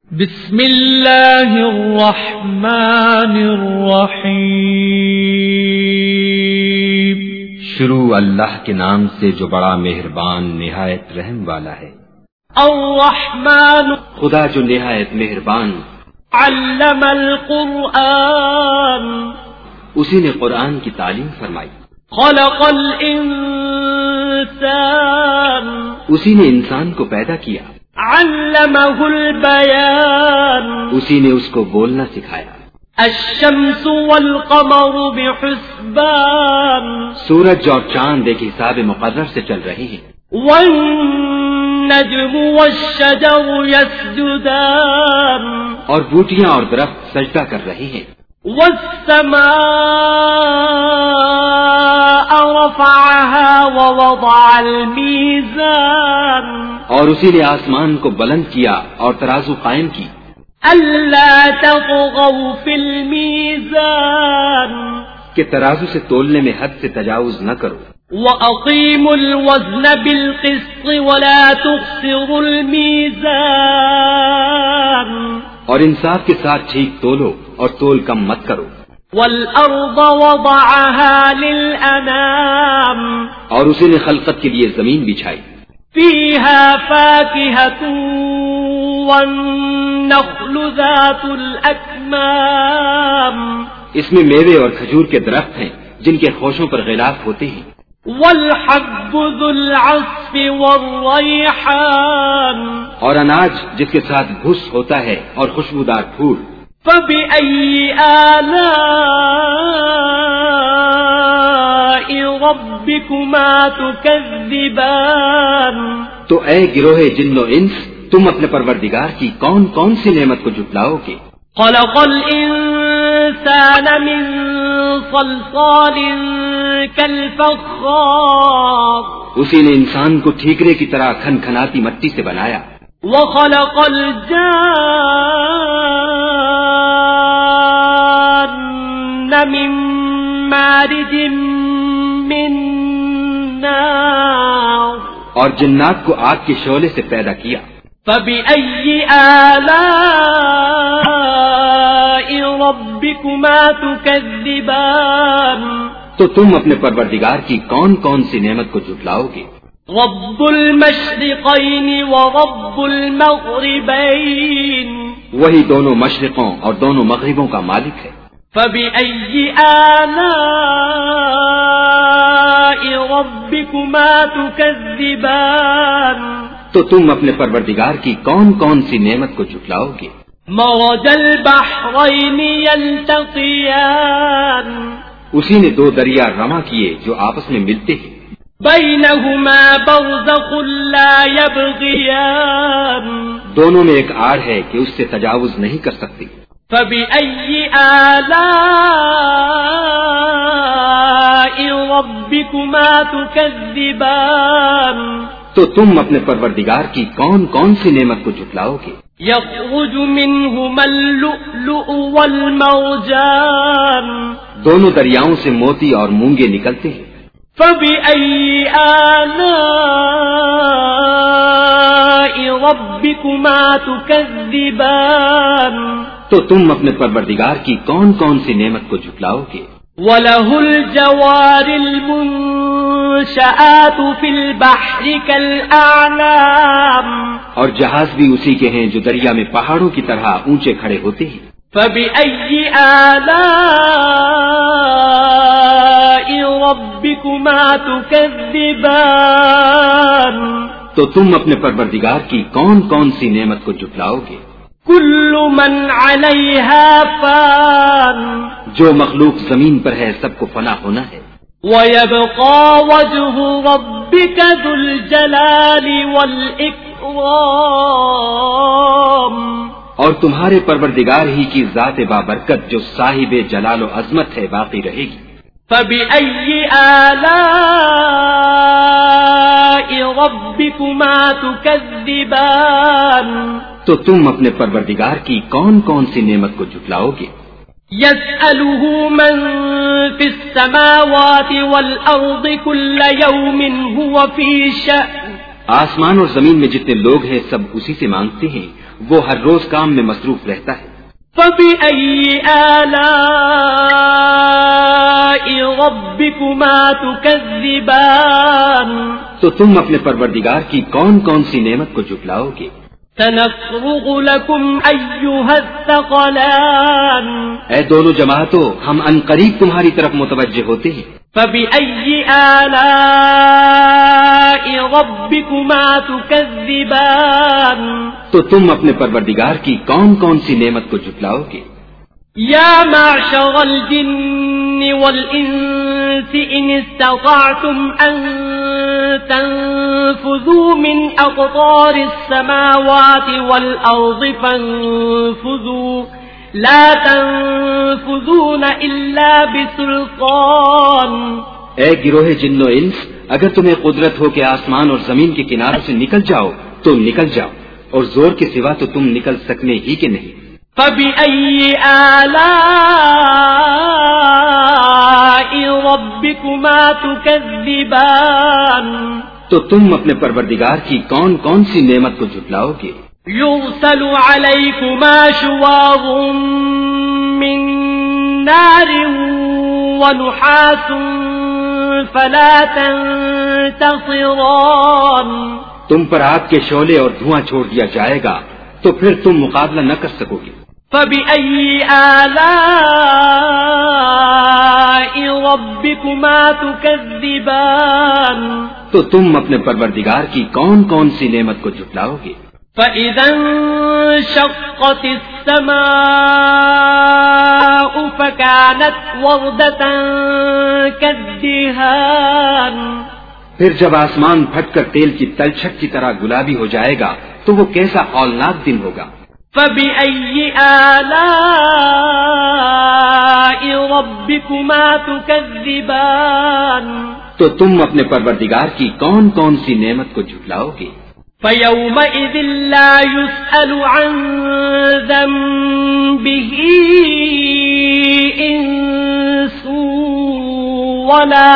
بسم اللہ الرحمن الرحیم۔ شروع اللہ کے نام سے جو بڑا مہربان نہایت رحم والا ہے۔ الرحمن، خدا جو نہایت مہربان، علم القرآن، اسی نے قرآن کی تعلیم فرمائی۔ خلق الانسان، اسی نے انسان کو پیدا کیا۔ علمہ البیان، اسی نے اس کو بولنا سکھایا۔ الشمس والقمر بحسبان، سورج اور چاند ایک حساب مقرر سے چل رہے ہیں۔ والنجم والشجر يسجدان، اور بوٹیاں اور درخت سجدہ کر رہے ہیں۔ والسماء رفعها ووضع الميزان، اور اسی نے آسمان کو بلند کیا اور ترازو قائم کی۔ ألا تطغوا في الميزان، کہ ترازو سے تولنے میں حد سے تجاوز نہ کرو۔ وأقيموا الوزن بالقسط ولا تخسروا الميزان، اور انصاف کے ساتھ ٹھیک تولو اور تول کم مت کرو۔ والأرض وضعها للأنام، اور اسی نے خلقت کے لیے زمین بچھائی۔ فيها فاكهة والنخل ذات الأكمام، اس میں میوے اور کھجور کے درخت ہیں جن کے خوشوں پر غلاف ہوتے ہیں۔ والحب ذو العصف والريحان، اور اناج جس کے ساتھ بھس ہوتا ہے اور خوشبودار پھول۔ فبأي آلاء ربكما تكذبان، تو اے گروہ جن و انس، تم اپنے پروردگار کی کون کون سی نعمت کو جھٹلاؤ گے؟ خلق الإنسان من صلصال كالفخار، اسی نے انسان کو ٹھیکرے کی طرح کھنکھناتی مٹی سے بنایا۔ وخلق الجان من مارج من نار، اور جنات کو آگ کے شعلے سے پیدا کیا۔ فبأي آلاء ربكما تكذبان، تو تم اپنے پروردگار کی کون کون سی نعمت کو جھٹلاؤ گے؟ رب المشرقين ورب المغربين، وہی دونوں مشرقوں اور دونوں مغربوں کا مالک ہے۔ فبأي آلاء ربكما تكذبان، تو تم اپنے پروردگار کی کون کون سی نعمت کو جھٹلاؤ گے؟ مرج البحرين يلتقيان، اسی نے دو دریا رواں کیے جو آپس میں ملتے ہیں۔ بينهما برزخ لا يبغيان، دونوں میں ایک آڑ ہے کہ اس سے تجاوز نہیں کر سکتی۔ فبأي آلاء ربكما تكذبان، تو تم اپنے پروردگار کی کون کون سی نعمت کو جھٹلاؤ گے؟ يخرج منهما اللؤلؤ والمرجان، دونوں دریاؤں سے موتی اور مونگے نکلتے ہیں۔ فبأي آلاء ربكما تكذبان، تو تم اپنے پروردگار کی کون کون سی نعمت کو جھٹلاؤ گے؟ وله الجوار المنشآت في البحر كالأعلام، اور جہاز بھی اسی کے ہیں جو دریا میں پہاڑوں کی طرح اونچے کھڑے ہوتے ہیں۔ فبأي آلاء ربكما تكذبان، تو تم اپنے پروردگار کی کون کون سی نعمت کو جھٹلاؤ گے؟ كل من عليها فان، جو مخلوق زمین پر ہے سب کو فنا ہونا ہے۔ ويبقى وجه ربك ذو الجلال والإكرام، اور تمہارے پروردگار ہی کی ذات بابرکت جو صاحب جلال و عظمت ہے باقی رہے گی۔ فبأي آلاء ربكما تكذبان، تو تم اپنے پروردگار کی کون کون سی نعمت کو جھٹلاؤ گے؟ يسأله من في السماوات والأرض كل يوم هو في شأن، آسمان اور زمین میں جتنے لوگ ہیں سب اسی سے مانگتے ہیں وہ ہر روز کام میں مصروف رہتا ہے۔ فَبِأَيِّ آلَاءِ رَبِّكُمَا تُكَذِّبَانِ تو تم اپنے پروردگار کی کون کون سی نعمت کو جھٹلاؤ گے؟ سَنَفْرُغُ لَكُمْ أَيُّهَا الثَّقَلَانِ اے دونوں جماعتوں، ہم عنقریب تمہاری طرف متوجہ ہوتے ہیں۔ فَبِأَيِّ آلَاءِ رَبِّكُمَا تُكَذِّبَانِ تو تم اپنے پروردگار کی کون کون سی نعمت کو جھٹلاؤ گے؟ یا معشر الجن والانس ان استطعتم ان تنفذوا من اقطار السماوات والارض فانفذوا لا تنفذون الا بسلطان۔ اے گروہ جن و انس، اگر تمہیں قدرت ہو کہ آسمان اور زمین کے کنارے سے نکل جاؤ تو نکل جاؤ، اور زور کے سوا تو تم نکل سکنے ہی کے نہیں۔ فَبِأَيِّ آلَاءِ رَبِّكُمَا تُكَذِّبَانِ تو تم اپنے پروردگار کی کون کون سی نعمت کو جھٹلاؤ گے؟ يُرْسَلُ عَلَيْكُمَا شُوَاظٌ مِّن نَّارٍ وَنُحَاسٌ فَلَا تَنتَصِرَانِ تم پر آگ کے شعلے اور دھواں چھوڑ دیا جائے گا تو پھر تم مقابلہ نہ کر سکو گے۔ فَبِأَيِّ آلَاءِ رَبِّكُمَا تُكَذِّبَانِ تو تم اپنے پروردگار کی کون کون سی نعمت کو جھٹلاؤ گے؟ فَإِذَا انشَقَّتِ السَّمَاءُ فَكَانَتْ وَرْدَةً كَالدِّهَانِ پھر جب آسمان پھٹ کر تیل کی تلچھٹ کی طرح گلابی ہو جائے گا تو وہ کیسا ہولناک دن ہوگا۔ فَبِأَيِّ آلَاءِ رَبِّكُمَا تُكَذِّبَانِ تو تم اپنے پروردگار کی کون کون سی نعمت کو جھٹلاؤ گے؟ فَيَوْمَئِذٍ لَا يُسْأَلُ عَن ذَنبِهِ إِنسٌ وَلَا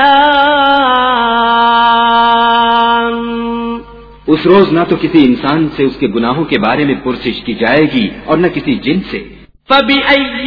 جَانٌ اس روز نہ تو کسی انسان سے اس کے گناہوں کے بارے میں پرسش کی جائے گی اور نہ کسی جن سے۔ فَبِأَيِّ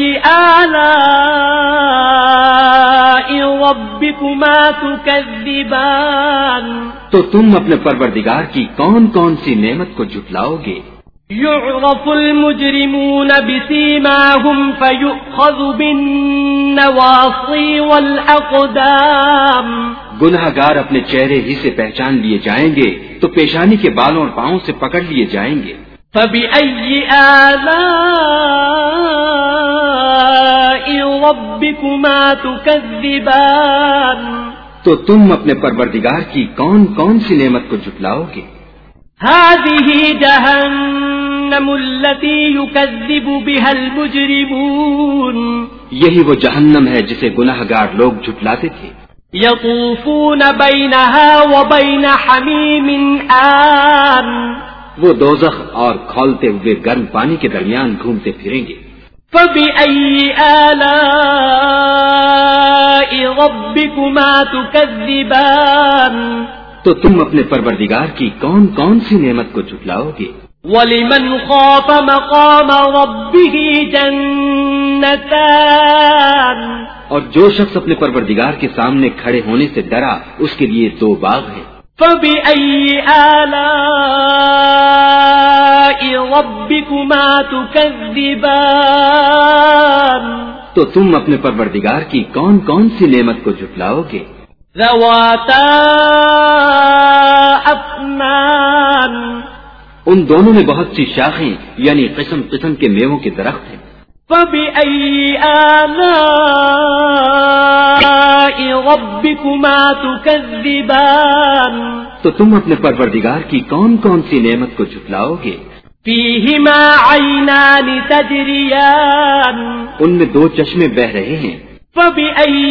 آلَاءِ رَبِّكُمَا تُكَذِّبَانِ تو تم اپنے پروردگار کی کون کون سی نعمت کو جھٹلاؤ گے؟ يُعْرَفُ الْمُجْرِمُونَ بِسِيمَاهُمْ فَيُؤْخَذُ بِالنَّوَاصِي وَالْأَقْدَامِ گناہ گار اپنے چہرے ہی سے پہچان لیے جائیں گے تو پیشانی کے بالوں اور پاؤں سے پکڑ لیے جائیں گے۔ فَبِأَيِّ آلَاءِ رَبِّكُمَا تُكَذِّبَانِ تو تم اپنے پروردگار کی کون کون سی نعمت کو جھٹلاؤ گے؟ هَذِهِ جَهَنَّمُ الَّتِي يُكَذِّبُ بِهَا الْمُجْرِمُونَ یہی وہ جہنم ہے جسے گناہ گار لوگ جھٹلاتے تھے۔ يَطُوفُونَ بَيْنَهَا وَبَيْنَ حَمِيمٍ آنٍ وہ دوزخ اور کھولتے ہوئے گرم پانی کے درمیان گھومتے پھریں گے۔ فَبِأَيِّ آلَاءِ رَبِّكُمَا تُكَذِّبَانِ تو تم اپنے پروردگار کی کون کون سی نعمت کو جھٹلاؤ گے؟ وَلِمَنْ خَافَ مَقَامَ رَبِّهِ جَنَّتَانِ اور جو شخص اپنے پروردگار کے سامنے کھڑے ہونے سے ڈرا اس کے لیے دو باغ ہیں۔ فَبِأَيِّ آلَاءِ رَبِّكُمَا تُكَذِّبَانِ تو تم اپنے پروردگار کی کون کون سی نعمت کو جھٹلاؤ گے؟ ذَوَاتَا أَفْنَانٍ ان دونوں میں بہت سی شاخیں یعنی قسم قسم کے میووں کے درخت ہیں۔ فَبِأَيِّ آلَاءِ رَبِّكُمَا تُكَذِّبَانِ تو تم اپنے پروردگار کی کون کون سی نعمت کو جھٹلاؤ گے؟ فِيهِمَا عَيْنَانِ تَجْرِيَانِ ان میں دو چشمے بہ رہے ہیں۔ فَبِأَيِّ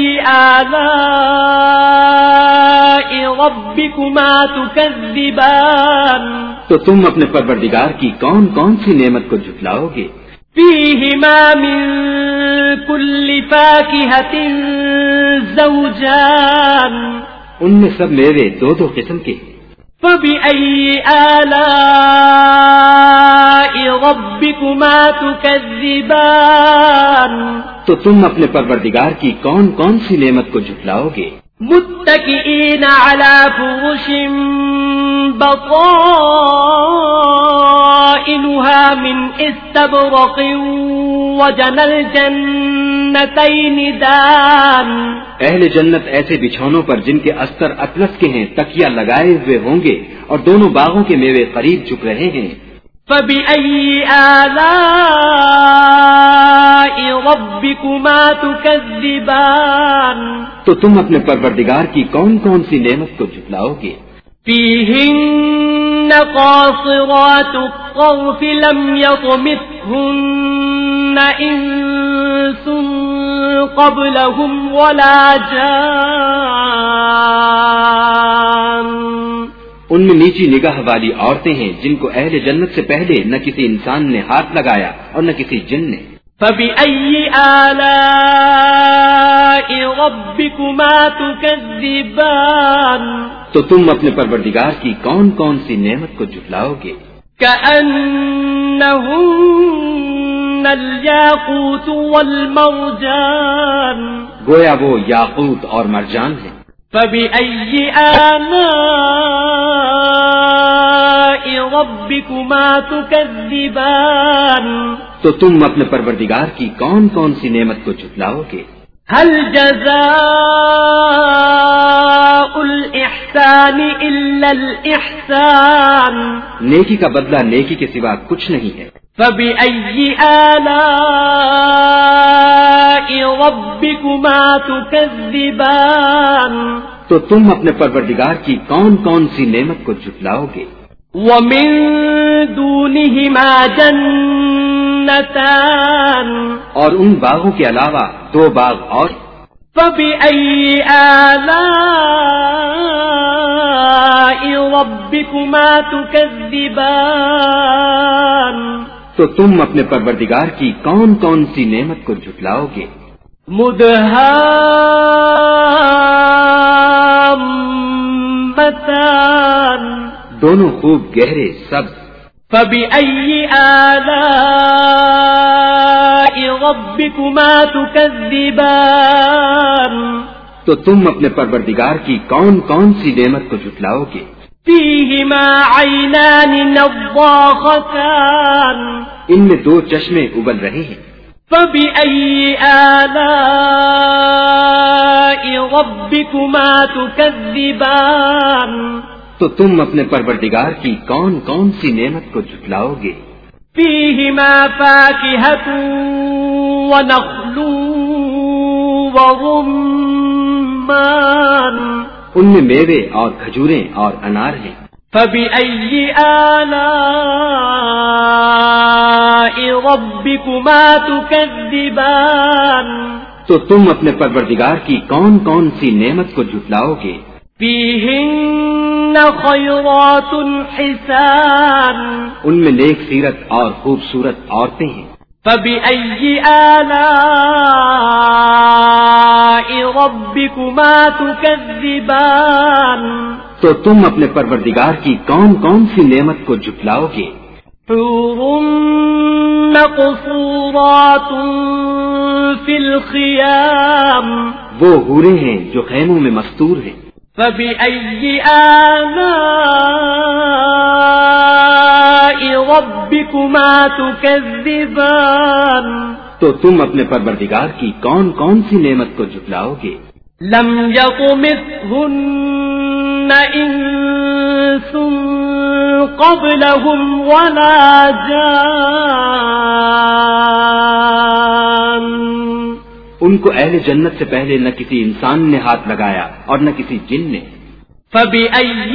آلَاءِ رَبِّكُمَا تُكَذِّبَانِ تو تم اپنے پروردگار کی کون کون سی نعمت کو جھٹلاؤ گے؟ فِيهِمَا مِن كُلِّ فَاكِهَةٍ زَوْجَانِ ان میں سب میوے دو دو قسم کے ہیں۔ فبأي آلاء ربكما تكذبان تو تم اپنے پروردگار کی کون کون سی نعمت کو جھٹلاؤ گے؟ متكئين على فرش بطائنها من استبرق وجنى الجنتين دان اہل جنت ایسے بچھونوں پر جن کے استر اطلس کے ہیں تکیہ لگائے ہوئے ہوں گے اور دونوں باغوں کے میوے قریب جھک رہے ہیں۔ فبأي آلاء ربكما تكذبان تو تم اپنے پروردگار کی کون کون سی نعمت کو جھٹلاؤ گے؟ فيهن قاصرات الطرف لم يطمثهن إنس قبلهم ولا جان ان میں نیچی نگاہ والی عورتیں ہیں جن کو اہل جنت سے پہلے نہ کسی انسان نے ہاتھ لگایا اور نہ کسی جن نے۔ فبأي آلاء ربكما تكذبان تو تم اپنے پروردگار کی کون کون سی نعمت کو جھٹلاؤ گے؟ كأنهن الياقوت والمرجان گویا وہ یاقوت اور مرجان ہیں۔ فبأي آلاء ربكما تكذبان تو تم اپنے پروردگار کی کون کون سی نعمت کو جھٹلاؤ گے؟ هل جزاء الإحسان إلا الإحسان نیکی کا بدلہ نیکی کے سوا کچھ نہیں ہے۔ فبأي آلاء ربكما تكذبان تو تم اپنے پروردگار کی کون کون سی نعمت کو جھٹلاؤ گے؟ ومن دونهما جنتان اور ان باغوں کے علاوہ دو باغ اور۔ فبأي آلاء ربكما تكذبان تو تم اپنے پروردگار کی کون کون سی نعمت کو جھٹلاؤ گے؟ مدهامتان دونوں خوب گہرے سبز۔ فبأي آلاء ربكما تكذبان تو تم اپنے پروردگار کی کون کون سی نعمت کو جھٹلاؤ گے؟ فيهما عينان نضاختان ان میں دو چشمے ابل رہے ہیں۔ فبأي آلاء ربكما تكذبان تو تم اپنے پروردگار کی کون کون سی نعمت کو جھٹلاؤ گے؟ فيهما فاكهة ونخل ورمان ان میں میوے اور کھجوریں اور انار ہیں۔ فبأي آلاء ربكما تكذبان تو تم اپنے پروردگار کی کون کون سی نعمت کو جھٹلاؤ گے؟ فيهن خيرات حسان ان میں نیک سیرت اور خوبصورت عورتیں ہیں۔ فبأي آلاء ربكما تكذبان تو تم اپنے پروردگار کی کون کون سی نعمت کو جھٹلاؤ گے؟ حور مقصورات في الخيام وہ حوریں ہیں جو خیموں میں مستور ہیں۔ فبأي آلاء ربكما تكذبان تو تم اپنے پروردگار کی کون کون سی نعمت کو جھٹلاؤ گے؟ لم يطمثهن إنس قبلهم ولا جان ان کو اہل جنت سے پہلے نہ کسی انسان نے ہاتھ لگایا اور نہ کسی جن نے۔ فبأي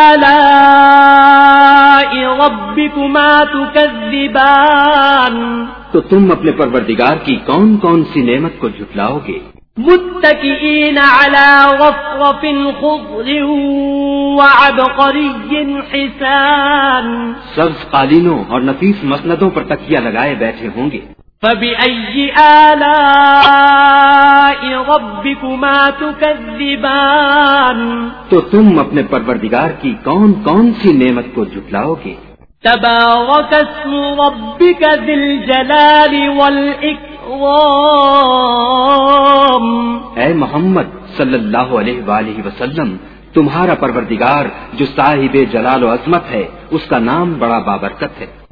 آلاء ربكما تكذبان تو تم اپنے پروردگار کی کون کون سی نعمت کو جھٹلاؤ گے؟ متكئين على رفرف خضر وعبقري حسان سبز قالینوں اور نفیس مسندوں پر تکیہ لگائے بیٹھے ہوں گے۔ فبأي آلاء ربكما تكذبان تو تم اپنے پروردگار کی کون کون سی نعمت کو جھٹلاؤ گے؟ تبارك اسم ربك ذي الجلال والإكرام اے محمد صلی اللہ علیہ وآلہ وسلم، تمہارا پروردگار جو صاحب جلال و عظمت ہے، اس کا نام بڑا بابرکت ہے۔